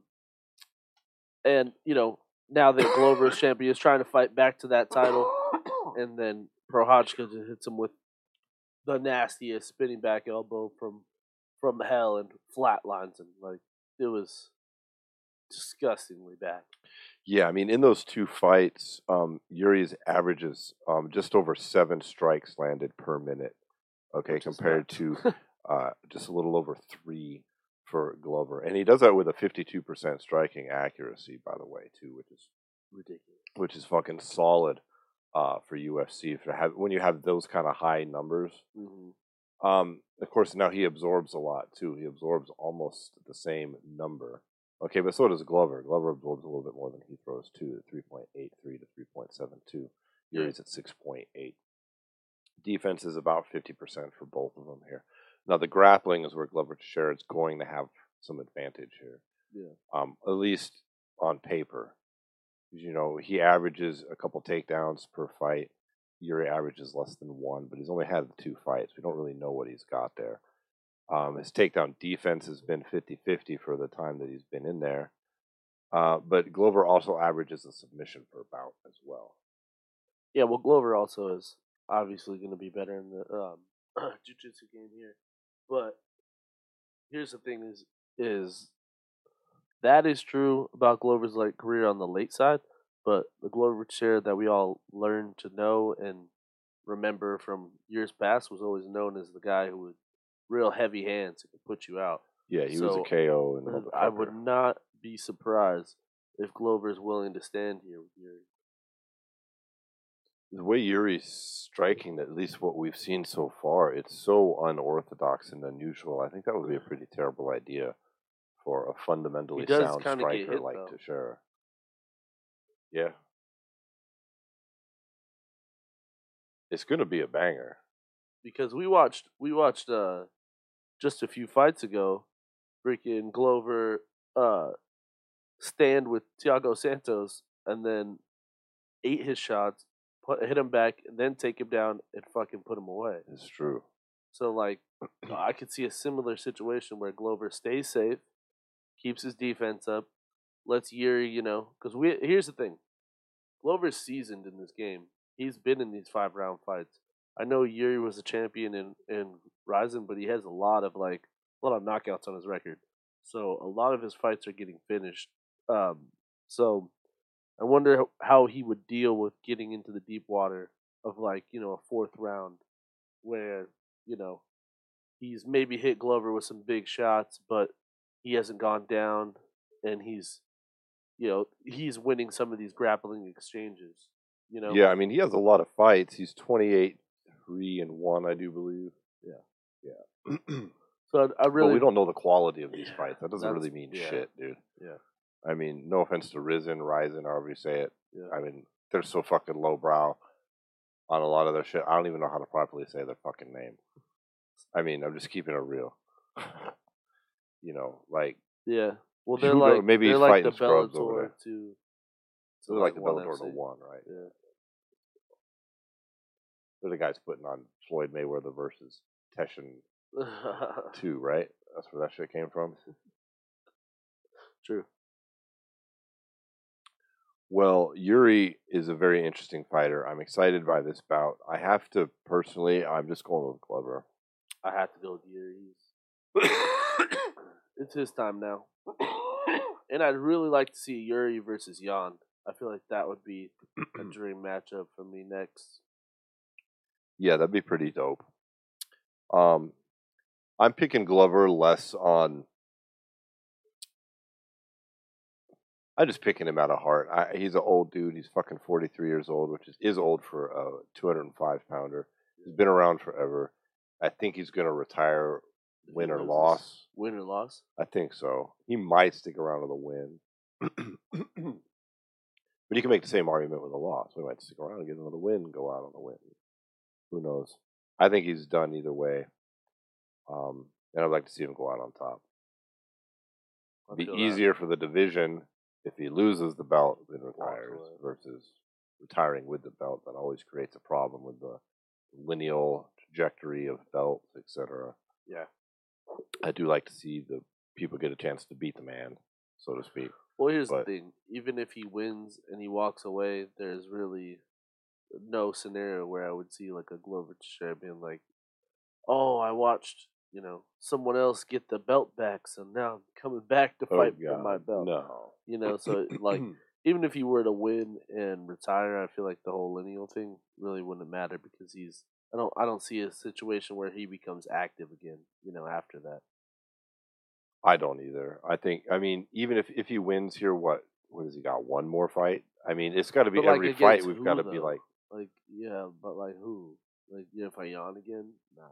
And now that Glover is champion, is trying to fight back to that title, and then Prochazka just hits him with the nastiest spinning back elbow from hell and flatlines him. Like, it was disgustingly bad. Yeah, I mean, in those two fights, Yuri's averages just over 7 strikes landed per minute. Okay, compared to just a little over 3 for Glover, and he does that with a 52% striking accuracy, by the way, too, which is ridiculous. Which is fucking solid for UFC when you have those kind of high numbers. Mm-hmm. Of course, now he absorbs a lot too. He absorbs almost the same number. Okay, but so does Glover. Glover absorbs a little bit more than he throws too, at 3.83 to 3.72. Yuri's at 6.8. Defense is about 50% for both of them here. Now the grappling is where Glover Teixeira is going to have some advantage here. Yeah. At least on paper. He averages a couple takedowns per fight. Yuri averages less than 1, but he's only had 2 fights. We don't really know what he's got there. His takedown defense has been 50-50 for the time that he's been in there. But Glover also averages a submission per bout as well. Yeah, well, Glover also is obviously going to be better in the jiu-jitsu game here. But here's the thing is that is true about Glover's career on the late side, but the Glover Teixeira that we all learned to know and remember from years past was always known as the guy who would real heavy hands and could put you out. Yeah, he was a KO. And I would not be surprised if Glover is willing to stand here with Yuri. The way Yuri's striking, at least what we've seen so far, it's so unorthodox and unusual. I think that would be a pretty terrible idea for a fundamentally sound striker like Teixeira. Yeah. It's going to be a banger. Because we watched just a few fights ago, freaking Glover stand with Thiago Santos and then ate his shots, hit him back, and then take him down and fucking put him away. It's true. So, I could see a similar situation where Glover stays safe, keeps his defense up, lets Yuri, because here's the thing. Glover's seasoned in this game. He's been in these 5-round fights. I know Yuri was a champion in Rizin, but he has a lot of knockouts on his record. So a lot of his fights are getting finished. So I wonder how he would deal with getting into the deep water of a 4th round where, he's maybe hit Glover with some big shots, but he hasn't gone down and he's winning some of these grappling exchanges. Yeah, I mean, he has a lot of fights. He's 28-3-1, I do believe. Yeah. So but we don't know the quality of these fights. That doesn't really mean shit, dude. Yeah. I mean, no offense to Rizin, however you say it. Yeah. I mean, they're so fucking lowbrow on a lot of their shit. I don't even know how to properly say their fucking name. I mean, I'm just keeping it real. Yeah. Well, they're maybe they're he's like fighting the scrubs over there. to they're like the Bellator to 1, right? Yeah. They're the guys putting on Floyd Mayweather versus Teshin 2, right? That's where that shit came from. True. Well, Yuri is a very interesting fighter. I'm excited by this bout. I have to personally, I'm just going with Glover. I have to go with Yuri. It's his time now. And I'd really like to see Yuri versus Yan. I feel like that would be a dream matchup for me next. Yeah, that'd be pretty dope. I'm picking Glover less on I'm just picking him out of heart. He's an old dude. He's fucking 43 years old, which is old for a 205 pounder. He's been around forever. I think he's going to retire, win or loss. Win or loss? I think so. He might stick around with a win. But you can make the same argument with a loss. We might stick around and get another win and go out on a win. Who knows? I think he's done either way. And I'd like to see him go out on top. It'd be easier for the division if he loses the belt and retires versus retiring with the belt. That always creates a problem with the lineal trajectory of belts, etc. Yeah. I do like to see the people get a chance to beat the man, so to speak. Well, here's the thing. Even if he wins and he walks away, there's really no scenario where I would see like a Glover Teixeira being like, oh, I watched, someone else get the belt back, so now I'm coming back to fight for my belt. No. So like even if he were to win and retire, I feel like the whole lineal thing really wouldn't matter because I don't see a situation where he becomes active again, after that. I don't either. I mean, even if he wins here, what has he got? One more fight? I mean, it's got to be every fight. We've got to be like, but like who? Like Fayan again?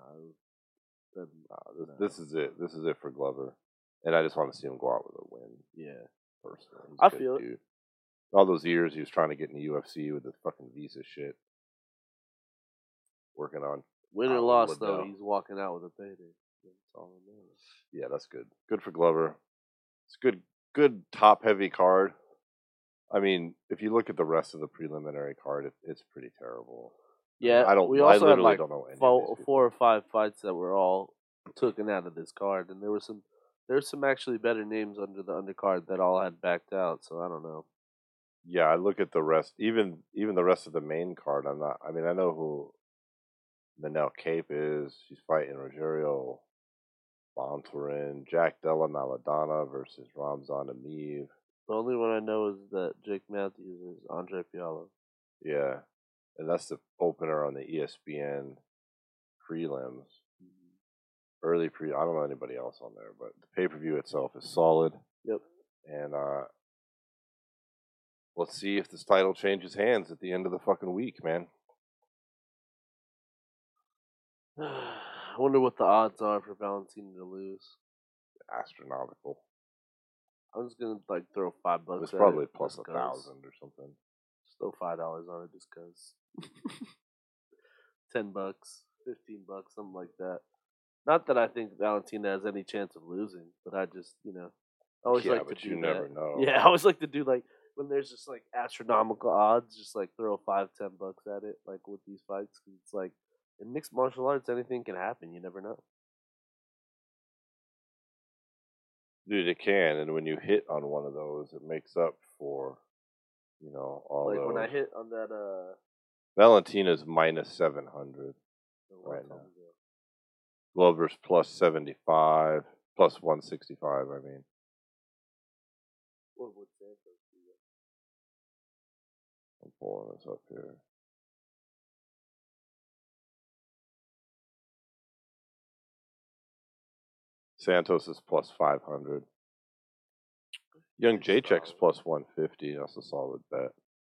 Nah. This is it. This is it for Glover, and I just want to see him go out with a win. Yeah, personally, I feel it. All those years he was trying to get in the UFC with the fucking visa shit, working on win or loss though. He's walking out with a payday. That's all I know. Yeah, that's good. Good for Glover. It's good top heavy card. I mean, if you look at the rest of the preliminary card, it's pretty terrible. Yeah, I literally don't know any 4 or 5 fights that were all taken out of this card, and there's some actually better names under the undercard that all had backed out. So I don't know. Yeah, I look at the rest, even the rest of the main card. I know who Manel Cape is. She's fighting Rogerio Bontorin, Jack Della Maladona versus Ramzan Ameev. The only one I know is that Jake Matthews is Andre Fiallo. Yeah, and that's the opener on the ESPN prelims. Early I don't know anybody else on there, but the pay-per-view itself is solid. Yep. And let's see if this title changes hands at the end of the fucking week, man. I wonder what the odds are for Valentina to lose. Astronomical. I'm just gonna throw $5. It's probably plus 1,000 or something. Just throw $5 on it just cause. $10, $15, something like that. Not that I think Valentina has any chance of losing, but I just always like to do you never know. Yeah, I always like to do when there's just astronomical odds, just throw $5-10 at it, with these fights. Cause it's in mixed martial arts, anything can happen. You never know. Dude, it can, and when you hit on one of those, it makes up for, all those. When I hit on that, Valentina's minus 700 right now. Glover's plus 75, plus 165. I mean. What would Santos do? I'm pulling this up here. Santos is plus 500. Young Jacek's plus 150. That's a solid bet.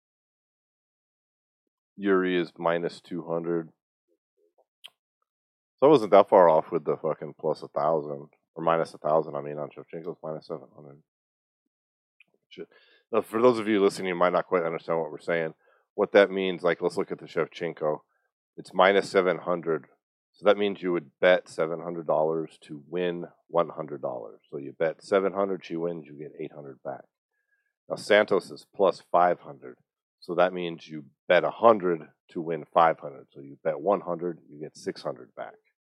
Yuri is minus 200. So I wasn't that far off with the fucking plus 1,000 or minus 1,000. I mean, on Shevchenko's minus 700. Shit. Now, for those of you listening, you might not quite understand what we're saying. What that means, let's look at the Shevchenko. It's minus 700. So that means you would bet $700 to win $100. So you bet 700, she wins, you get 800 back. Now Santos is plus 500. So that means you bet 100 to win 500. So you bet 100, you get 600 back.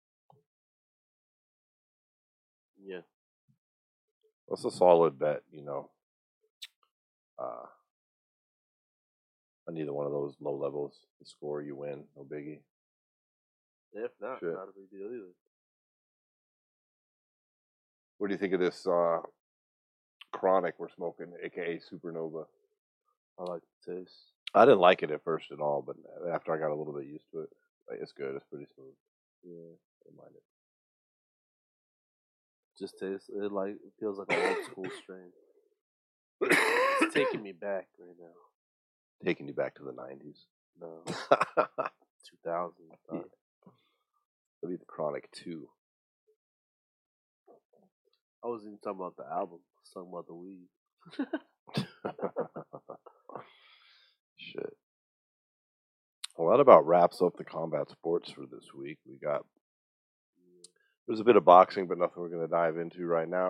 Yeah. That's a solid bet, on either one of those low levels. The score, you win, no biggie. If not, not a big deal either. What do you think of this Chronic we're smoking, aka Supernova? I like the taste. I didn't like it at first at all, but after I got a little bit used to it, it's good. It's pretty smooth. Yeah, I don't mind it. Just tastes. It feels like an old school strain. It's taking me back right now. Taking you back to the 90s. No. 2000. Yeah. That'd be the Chronic 2. I wasn't even talking about the album. I was talking about the weed. Shit. Well, that about wraps up the combat sports for this week. There's a bit of boxing, but nothing we're going to dive into right now.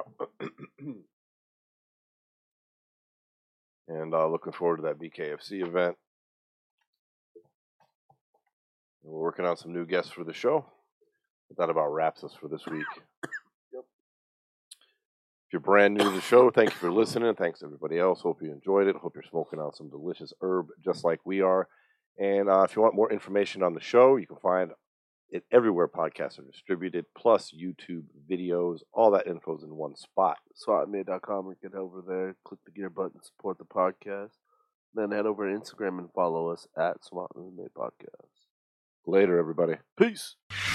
And looking forward to that BKFC event. And we're working on some new guests for the show. But that about wraps us for this week. Yep. If you're brand new to the show, thank you for listening. Thanks to everybody else. Hope you enjoyed it. Hope you're smoking on some delicious herb just like we are. And if you want more information on the show, you can find it everywhere podcasts are distributed, plus YouTube videos. All that info is in one spot. SWATmade.com, or get over there, click the gear button, support the podcast. Then head over to Instagram and follow us at SWATmade Podcast. Later, everybody. Peace.